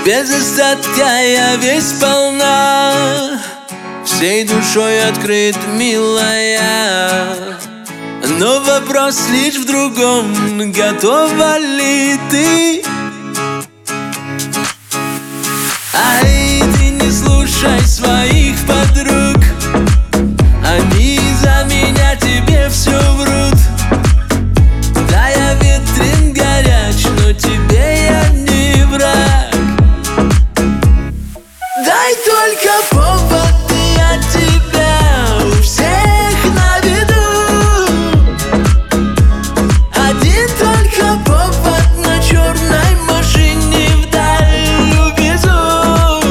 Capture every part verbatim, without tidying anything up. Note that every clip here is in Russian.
Без остатка я весь полна, всей душой открыт, милая. Но вопрос лишь в другом: готова ли ты? Ай, ты не слушай своих подруг, они за меня тебе все врут. Да, я ветрен горяч, но тебе я не враг. Дай только повод, и от тебя у всех на виду. Один только повод, на черной машине вдаль увезу.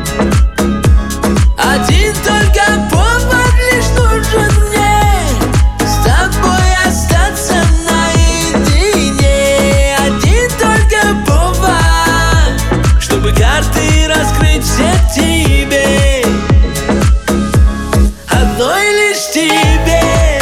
Один только повод лишь нужен мне, с тобой остаться наедине. Один только повод, чтобы карты раскрыть все тебе, одной лишь тебе.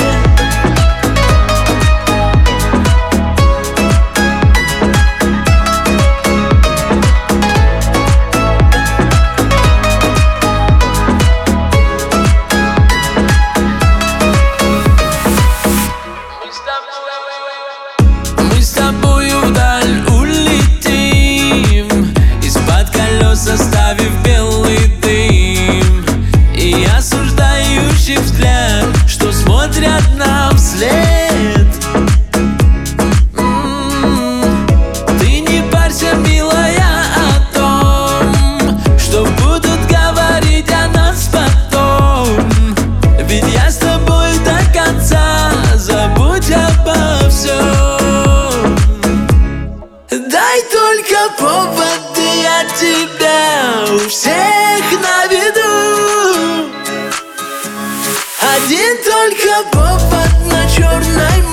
Мы с тобою вдаль улетим, из-под колес оставив белый дым и осуждающий взгляд, что смотрят нам вслед. М-м-м. Ты не парься, милая, о том, что будут говорить о нас потом. Ведь я с тобой до конца, забудь обо всем. Дай только повод, и от тебя у всех на виду. Один только повод, на черной